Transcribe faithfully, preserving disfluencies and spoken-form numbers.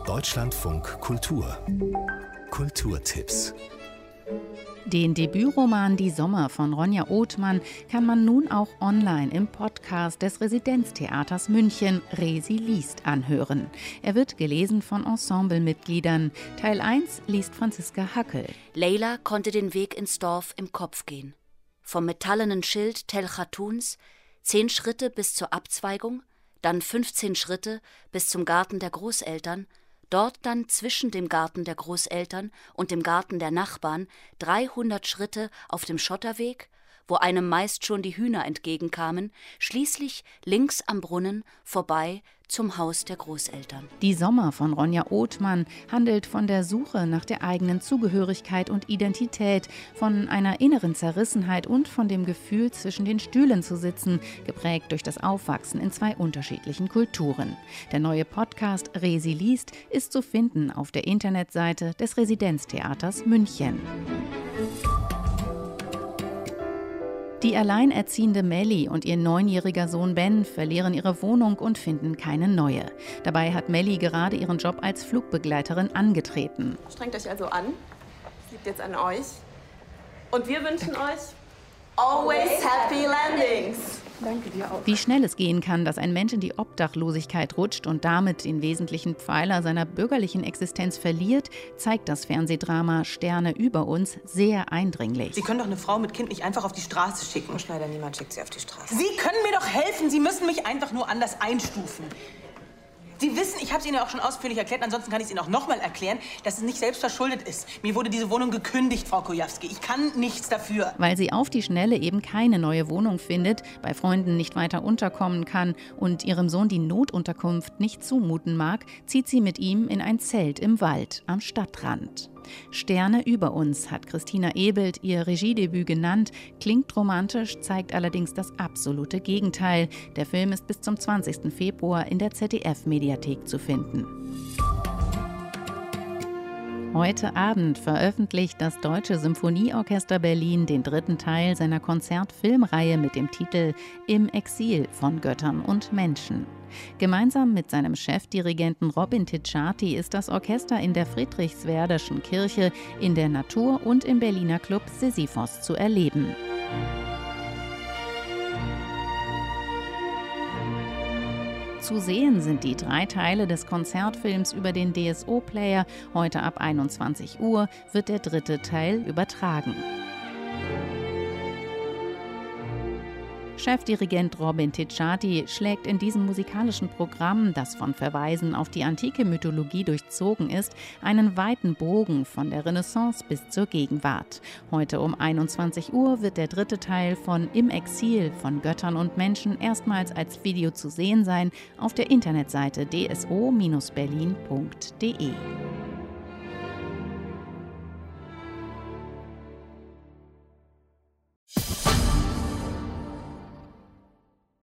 Deutschlandfunk Kultur Kulturtipps. Den Debütroman Die Sommer von Ronja Othmann kann man nun auch online im Podcast des Residenztheaters München Resi liest anhören. Er wird gelesen von Ensemblemitgliedern. Teil eins liest Franziska Hackel. Leila konnte den Weg ins Dorf im Kopf gehen. Vom metallenen Schild Tel Khatuns zehn Schritte bis zur Abzweigung, dann fünfzehn Schritte bis zum Garten der Großeltern, dort dann zwischen dem Garten der Großeltern und dem Garten der Nachbarn dreihundert Schritte auf dem Schotterweg, wo einem meist schon die Hühner entgegenkamen, schließlich links am Brunnen vorbei zum Haus der Großeltern. Die Sommer von Ronja Othmann handelt von der Suche nach der eigenen Zugehörigkeit und Identität, von einer inneren Zerrissenheit und von dem Gefühl, zwischen den Stühlen zu sitzen, geprägt durch das Aufwachsen in zwei unterschiedlichen Kulturen. Der neue Podcast Resi liest ist zu finden auf der Internetseite des Residenztheaters München. Die alleinerziehende Melli und ihr neunjähriger Sohn Ben verlieren ihre Wohnung und finden keine neue. Dabei hat Melli gerade ihren Job als Flugbegleiterin angetreten. Strengt euch also an. Es liegt jetzt an euch. Und wir wünschen euch always happy landings. Danke dir auch. Wie schnell es gehen kann, dass ein Mensch in die Obdachlosigkeit rutscht und damit den wesentlichen Pfeiler seiner bürgerlichen Existenz verliert, zeigt das Fernsehdrama Sterne über uns sehr eindringlich. Sie können doch eine Frau mit Kind nicht einfach auf die Straße schicken. Frau Schneider, niemand schickt sie auf die Straße. Sie können mir doch helfen. Sie müssen mich einfach nur anders einstufen. Sie wissen, ich habe es Ihnen ja auch schon ausführlich erklärt, ansonsten kann ich es Ihnen auch noch mal erklären, dass es nicht selbst verschuldet ist. Mir wurde diese Wohnung gekündigt, Frau Kujawski. Ich kann nichts dafür. Weil sie auf die Schnelle eben keine neue Wohnung findet, bei Freunden nicht weiter unterkommen kann und ihrem Sohn die Notunterkunft nicht zumuten mag, zieht sie mit ihm in ein Zelt im Wald am Stadtrand. Sterne über uns hat Christina Ebelt ihr Regiedebüt genannt, klingt romantisch, zeigt allerdings das absolute Gegenteil. Der Film ist bis zum zwanzigsten Februar in der Z D F-Mediathek zu finden. Heute Abend veröffentlicht das Deutsche Symphonieorchester Berlin den dritten Teil seiner Konzert-Filmreihe mit dem Titel Im Exil von Göttern und Menschen. Gemeinsam mit seinem Chefdirigenten Robin Ticciati ist das Orchester in der Friedrichswerderschen Kirche, in der Natur und im Berliner Club Sisyphos zu erleben. Zu sehen sind die drei Teile des Konzertfilms über den D S O-Player. Heute ab einundzwanzig Uhr wird der dritte Teil übertragen. Chefdirigent Robin Ticciati schlägt in diesem musikalischen Programm, das von Verweisen auf die antike Mythologie durchzogen ist, einen weiten Bogen von der Renaissance bis zur Gegenwart. Heute um einundzwanzig Uhr wird der dritte Teil von Im Exil von Göttern und Menschen erstmals als Video zu sehen sein auf der Internetseite d s o Bindestrich berlin Punkt d e.